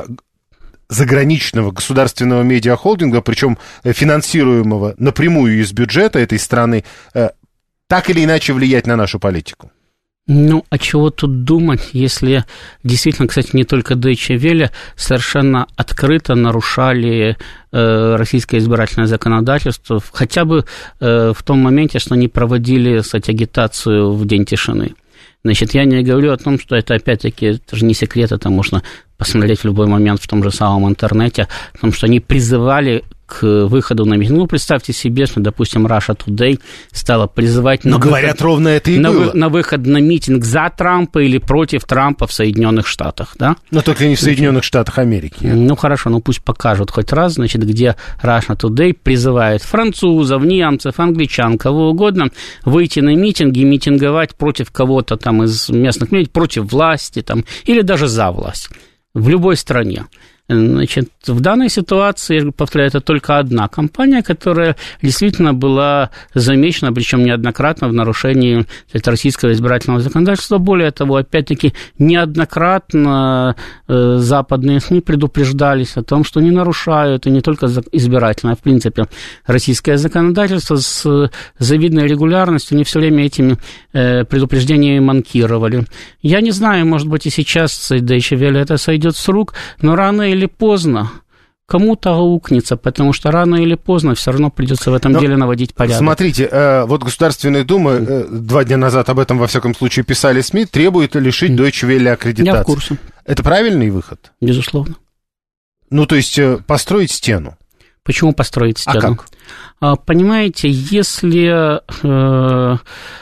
заграничного государственного медиахолдинга, причем финансируемого напрямую из бюджета этой страны, так или иначе влиять на нашу политику? Ну, а чего тут думать, если действительно, кстати, не только Deutsche Welle совершенно открыто нарушали э, российское избирательное законодательство, хотя бы э, в том моменте, что они проводили, кстати, агитацию в День тишины. Значит, я не говорю о том, что это, опять-таки, это же не секрет, это можно посмотреть в любой момент в том же самом интернете, о том, что они призывали к выходу на митинг. Ну, представьте себе, что, допустим, Russia Today стала призывать... Но, на говорят, выход, ровно это и на было. Вы, на выход на митинг за Трампа или против Трампа в Соединенных Штатах, да? Но только не в Соединенных Штатах Америки. Ну, хорошо, ну пусть покажут хоть раз, значит, где Russia Today призывает французов, немцев, англичан, кого угодно выйти на митинги, митинговать против кого-то там из местных медиа, против власти там, или даже за власть в любой стране. Значит, в данной ситуации, повторяю, это только одна компания, которая действительно была замечена, причем неоднократно в нарушении российского избирательного законодательства. Более того, опять-таки, неоднократно э, западные СМИ предупреждались о том, что не нарушают, и не только избирательное, а в принципе российское законодательство с завидной регулярностью, они все время этими э, предупреждениями манкировали. Я не знаю, может быть, и сейчас Deutsche Welle это сойдет с рук, но рано или поздно кому-то аукнется, потому что рано или поздно все равно придется в этом Но, деле наводить порядок. Смотрите, э, вот Государственная Дума, э, два дня назад об этом, во всяком случае, писали СМИ, требует лишить Deutsche Welle аккредитации. Я в курсе. Это правильный выход? Безусловно. Ну, то есть, э, построить стену. Почему построить стену? А как? А, понимаете, если... Э,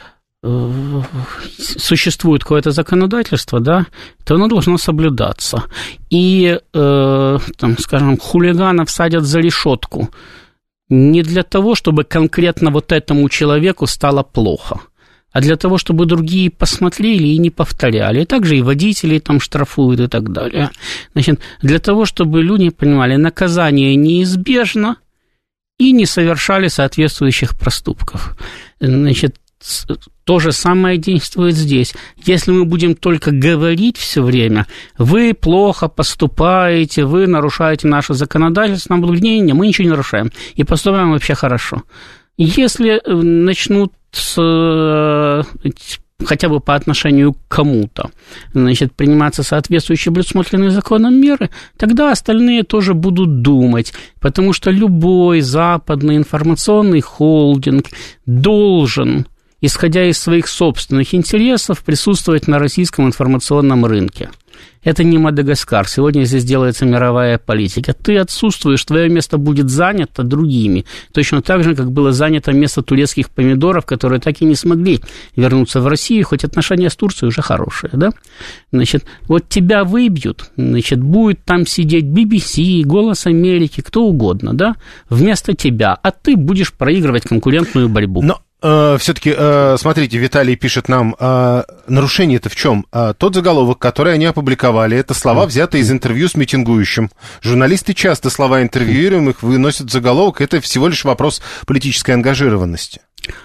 существует какое-то законодательство, да, то оно должно соблюдаться. И, э, там, скажем, хулиганов садят за решетку не для того, чтобы конкретно вот этому человеку стало плохо, а для того, чтобы другие посмотрели и не повторяли. И также и водителей там штрафуют и так далее. Значит, для того, чтобы люди понимали, наказание неизбежно и не совершали соответствующих проступков. Значит, то же самое действует здесь. Если мы будем только говорить все время, вы плохо поступаете, вы нарушаете наше законодательство, нам будут говорить, не, не, мы ничего не нарушаем, и поступаем вообще хорошо. Если начнут с, хотя бы по отношению к кому-то, значит, приниматься соответствующие предусмотренные законом меры, тогда остальные тоже будут думать, потому что любой западный информационный холдинг должен, исходя из своих собственных интересов, присутствовать на российском информационном рынке. Это не Мадагаскар. Сегодня здесь делается мировая политика. Ты отсутствуешь, твое место будет занято другими. Точно так же, как было занято место турецких помидоров, которые так и не смогли вернуться в Россию, хоть отношения с Турцией уже хорошие, да? Значит, вот тебя выбьют, значит, будет там сидеть би би си, Голос Америки, кто угодно, да, вместо тебя, а ты будешь проигрывать конкурентную борьбу. Но... Все-таки, смотрите, Виталий пишет нам, нарушение-то в чем? Тот заголовок, который они опубликовали, это слова, взятые из интервью с митингующим. Журналисты часто слова интервьюируемых выносят в заголовок, это всего лишь вопрос политической ангажированности.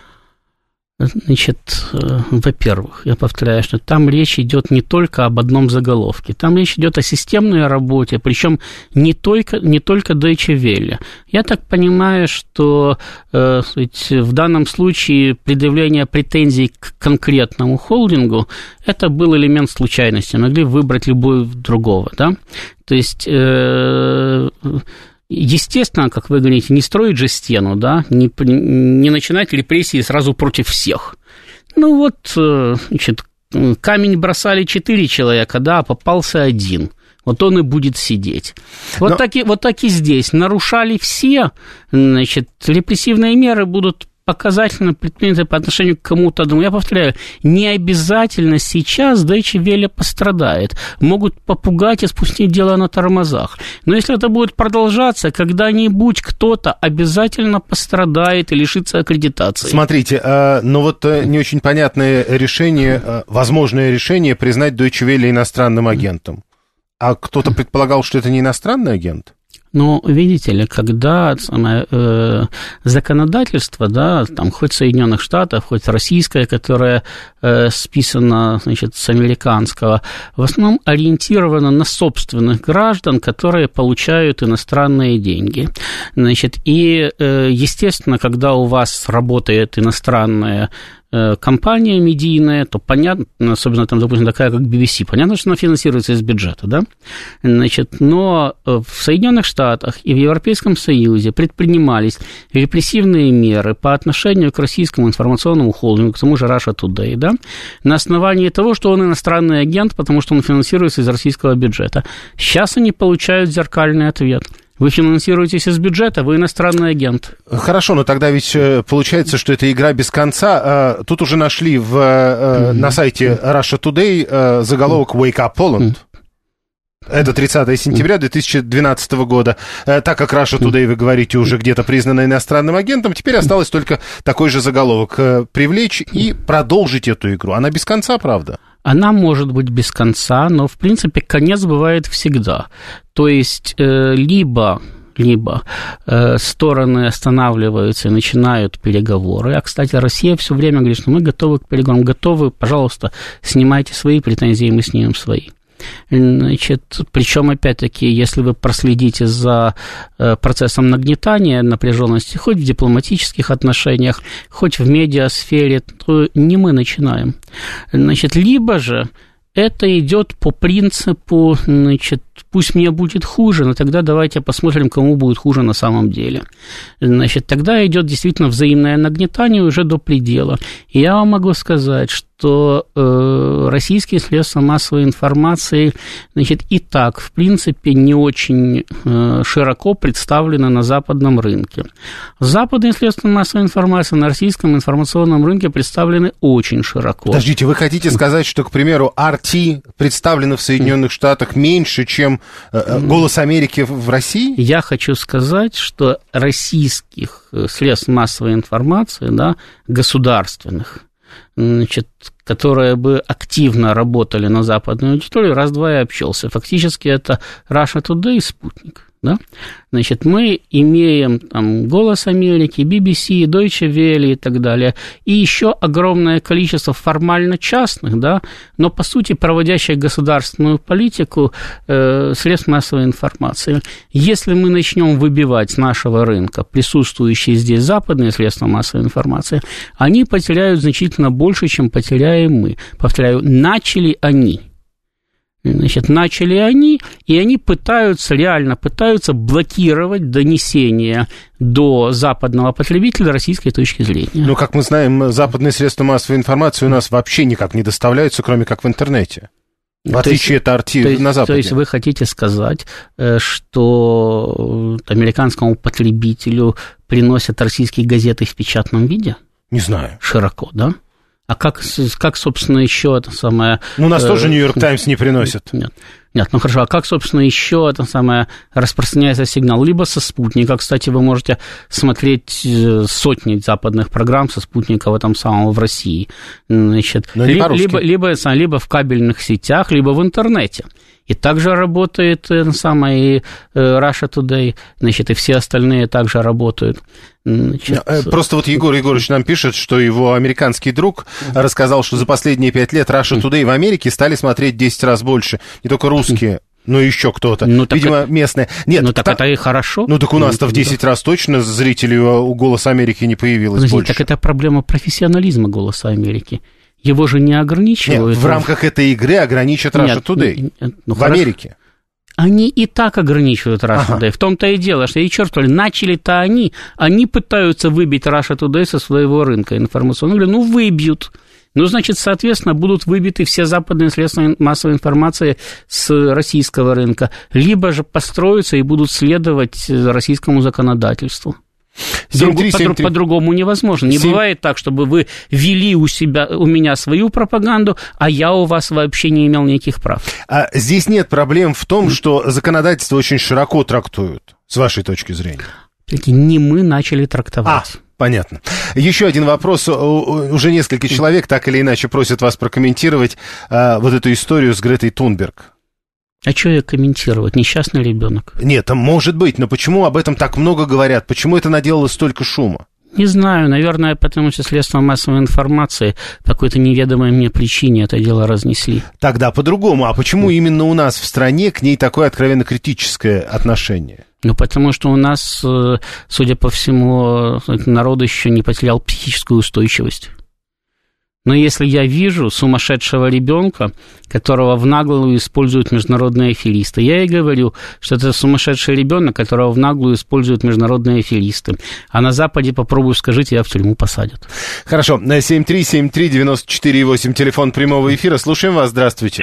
Значит, во-первых, я повторяю, что там речь идет не только об одном заголовке, там речь идет о системной работе, причем не только, не только Deutsche Welle. Я так понимаю, что э, в данном случае предъявление претензий к конкретному холдингу это был элемент случайности, могли выбрать любого другого, да? То есть... Э, естественно, как вы говорите, не строить же стену, да, не, не начинать репрессии сразу против всех. Ну вот, значит, камень бросали четыре человека, да, а попался один. Вот он и будет сидеть. Вот, Но... так, и, вот так и здесь. Нарушали все, значит, репрессивные меры будут показательно предприняты по отношению к кому-то одному. Я повторяю, не обязательно сейчас Deutsche Welle пострадает. Могут попугать и спустить дело на тормозах. Но если это будет продолжаться, когда-нибудь кто-то обязательно пострадает и лишится аккредитации. Смотрите, э, ну вот э, не очень понятное решение, э, возможное решение признать Deutsche Welle иностранным агентом. А кто-то предполагал, что это не иностранный агент? Но, видите ли, когда самое, э, законодательство, да, там, хоть Соединенных Штатов, хоть российское, которое э, списано, значит, с американского, в основном ориентировано на собственных граждан, которые получают иностранные деньги. Значит, и, э, естественно, когда у вас работает иностранная компания медийная, то понятно, особенно там, допустим, такая, как би би си, понятно, что она финансируется из бюджета, да? Значит, но в Соединенных Штатах и в Европейском Союзе предпринимались репрессивные меры по отношению к российскому информационному холдингу, к тому же Russia Today, да, на основании того, что он иностранный агент, потому что он финансируется из российского бюджета. Сейчас они получают зеркальный ответ. Вы финансируетесь из бюджета, вы иностранный агент. Хорошо, но тогда ведь получается, что это игра без конца. Тут уже нашли в, mm-hmm. на сайте Russia Today заголовок «Wake up Poland». Mm-hmm. Это тридцатое сентября две тысячи двенадцатого года. Так как Russia Today, вы говорите, уже где-то признана иностранным агентом, теперь осталось только такой же заголовок «Привлечь» и продолжить эту игру. Она без конца, правда? Она может быть без конца, но, в принципе, конец бывает всегда. То есть, э, либо, либо э, стороны останавливаются и начинают переговоры. А, кстати, Россия все время говорит, что мы готовы к переговорам. Готовы, пожалуйста, снимайте свои претензии, мы снимем свои. Значит, причем, опять-таки, если вы проследите за процессом нагнетания напряженности, хоть в дипломатических отношениях, хоть в медиасфере, то не мы начинаем. Значит, либо же это идет по принципу, значит, пусть мне будет хуже, но тогда давайте посмотрим, кому будет хуже на самом деле. Значит, тогда идет действительно взаимное нагнетание уже до предела. И я вам могу сказать, что э, российские средства массовой информации, значит, и так, в принципе, не очень э, широко представлены на западном рынке. Западные средства массовой информации на российском информационном рынке представлены очень широко. Подождите, вы хотите сказать, что, к примеру, ар ти представлено в Соединенных Штатах меньше, чем э, «Голос Америки» в России? Я хочу сказать, что российских средств массовой информации, да, государственных, значит, которые бы активно работали на западную аудиторию, раз-два и общался. Фактически это Russia Today и «Спутник». Да? Значит, мы имеем там «Голос Америки», би би си, Deutsche Welle и так далее, и еще огромное количество формально частных, да, но по сути проводящих государственную политику э, средств массовой информации. Если мы начнем выбивать с нашего рынка присутствующие здесь западные средства массовой информации, они потеряют значительно больше, чем потеряем мы. Повторяю, начали они. Значит, начали они, и они пытаются, реально пытаются блокировать донесение до западного потребителя российской точки зрения. Ну, как мы знаем, западные средства массовой информации у нас вообще никак не доставляются, кроме как в интернете. В отличие от ар ти на Западе. То есть вы хотите сказать, что американскому потребителю приносят российские газеты в печатном виде? Не знаю. Широко, да? А как, как, собственно, еще это самое... Ну, у нас э, тоже «Нью-Йорк Таймс» не приносит. Нет, нет, ну хорошо, а как, собственно, еще это самое распространяется сигнал? Либо со «Спутника», кстати, вы можете смотреть сотни западных программ со «Спутника» в этом самом в России. Значит, либо, либо, либо, либо в кабельных сетях, либо в интернете. И также работает самое Russia Today, значит, и все остальные также работают. Значит, просто вот Егор Егорович нам пишет, что его американский друг рассказал, что за последние пять лет Russia Today в Америке стали смотреть десять раз больше. Не только русские, но и еще кто-то. Ну, видимо, это... местные. Нет, ну, так та... это и хорошо. Ну, так у нас-то в десять раз точно зрителей у «Голоса Америки» не появилось. Подожди, больше. Так это проблема профессионализма «Голоса Америки». Его же не ограничивают. Нет, в рамках этой игры ограничат Russia Today. Нет, ну, в хорошо. Америке. Они и так ограничивают Russia Ага. Today. В том-то и дело, что, и черт возьми, начали-то они, они пытаются выбить Russia Today со своего рынка информационного. Я говорю, ну, выбьют. Ну, значит, соответственно, будут выбиты все западные средства массовой информации с российского рынка, либо же построятся и будут следовать российскому законодательству. семь три семь три По-другому невозможно. Не семь... бывает так, чтобы вы вели у себя, у меня свою пропаганду, а я у вас вообще не имел никаких прав. А здесь нет проблем в том, что законодательство очень широко трактуют, с вашей точки зрения. Не мы начали трактовать. А. Понятно. Еще один вопрос. Уже несколько человек так или иначе просят вас прокомментировать а, вот эту историю с Гретой Тунберг. А что ее комментировать? Несчастный ребенок. Нет, может быть, но почему об этом так много говорят? Почему это наделало столько шума? Не знаю, наверное, потому что средства массовой информации по какой-то неведомой мне причине это дело разнесли. Тогда по-другому. А почему именно у нас в стране к ней такое откровенно критическое отношение? Ну, потому что у нас, судя по всему, народ еще не потерял психическую устойчивость. Но если я вижу сумасшедшего ребенка, которого в наглую используют международные аферисты, я и говорю, что это сумасшедший ребенок, которого в наглую используют международные аферисты. А на Западе, попробую, скажите, я в тюрьму посадят. Хорошо. семь три семь три девяносто четыре восемь, телефон прямого эфира. Слушаем вас. Здравствуйте.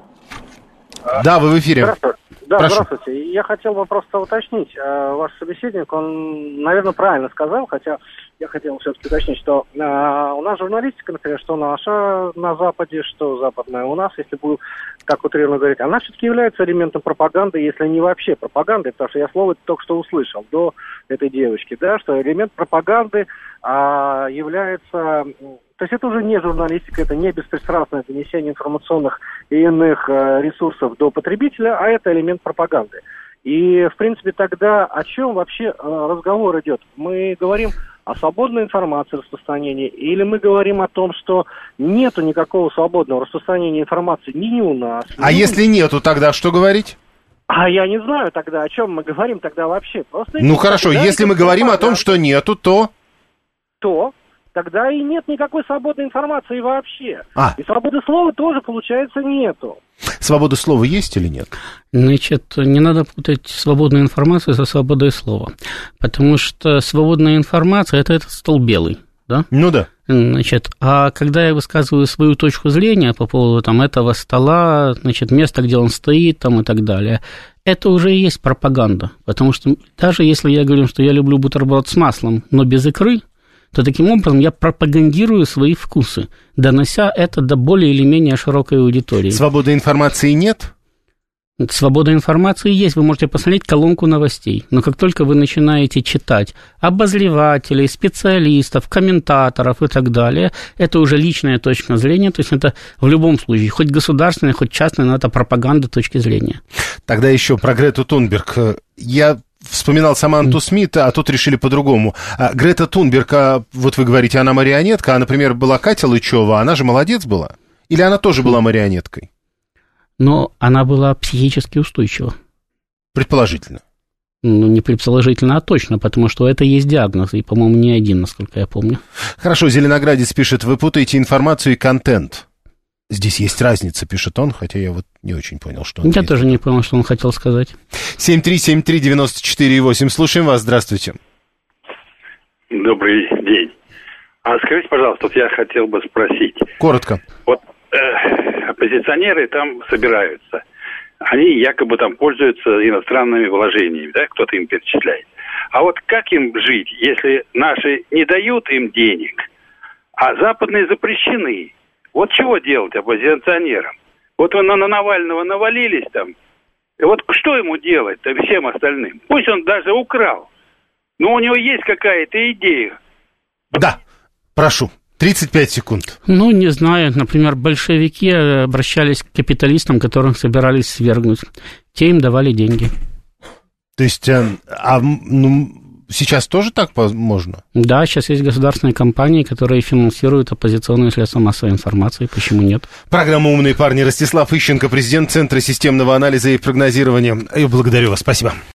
Да, вы в эфире. Здравствуйте. Да, Прошу. Здравствуйте. Я хотел бы просто уточнить. Ваш собеседник, он, наверное, правильно сказал, хотя я хотел все-таки уточнить, что э, у нас журналистика, например, что наша на Западе, что западная у нас, если буду так утрированно говорить, она все-таки является элементом пропаганды, если не вообще пропагандой, потому что я слово только что услышал до этой девочки, да, что элемент пропаганды а, является... То есть это уже не журналистика, это не беспристрастное донесение информационных и иных э, ресурсов до потребителя, а это элемент пропаганды. И, в принципе, тогда о чем вообще э, разговор идет? Мы говорим о свободной информации распространения, или мы говорим о том, что нету никакого свободного распространения информации ни у нас. Ни А если нету, тогда что говорить? А я не знаю тогда, о чем мы говорим тогда вообще. Просто ну хорошо, тогда если мы говорим о том, что нету, то... То... Тогда и нет никакой свободной информации вообще. А. И свободы слова тоже, получается, нету. Свобода слова есть или нет? Значит, не надо путать свободную информацию со свободой слова. Потому что свободная информация – это этот стол белый, да? Ну да. Значит, а когда я высказываю свою точку зрения по поводу там, этого стола, значит, места, где он стоит там, и так далее, это уже и есть пропаганда. Потому что даже если я говорю, что я люблю бутерброд с маслом, но без икры, то таким образом я пропагандирую свои вкусы, донося это до более или менее широкой аудитории. Свободы информации нет? Свобода информации есть, вы можете посмотреть колонку новостей, но как только вы начинаете читать обозревателей, специалистов, комментаторов и так далее, это уже личная точка зрения, то есть это в любом случае, хоть государственная, хоть частная, но это пропаганда точки зрения. Тогда еще про Грету Тунберг. Я вспоминал Саманту Смит, а тут решили по-другому. А Грета Тунберг, а, вот вы говорите, она марионетка, а, например, была Катя Лычева, она же молодец была? Или она тоже была марионеткой? Но она была психически устойчива. Предположительно. Ну, не предположительно, а точно, потому что это есть диагноз, и, по-моему, не один, насколько я помню. Хорошо, Зеленоградец пишет, вы путаете информацию и контент. Здесь есть разница, пишет он, хотя я вот не очень понял, что он Я говорит. тоже не понял, что он хотел сказать. семь три семь три девяносто четыре восемь. Слушаем вас, здравствуйте. Добрый день. А скажите, пожалуйста, вот я хотел бы спросить. Коротко. Вот э, оппозиционеры там собираются. Они якобы там пользуются иностранными вложениями, да, кто-то им перечисляет. А вот как им жить, если наши не дают им денег, а западные запрещены? Вот чего делать оппозиционерам? Вот он на Навального навалились там. И вот что ему делать-то всем остальным? Пусть он даже украл. Но у него есть какая-то идея. Да, прошу. тридцать пять секунд. Ну, не знаю. Например, большевики обращались к капиталистам, которых собирались свергнуть. Те им давали деньги. То есть, а, ну, сейчас тоже так можно? Да, сейчас есть государственные компании, которые финансируют оппозиционные средства массовой информации. Почему нет? Программа «Умные парни». Ростислав Ищенко, президент Центра системного анализа и прогнозирования. И благодарю вас. Спасибо.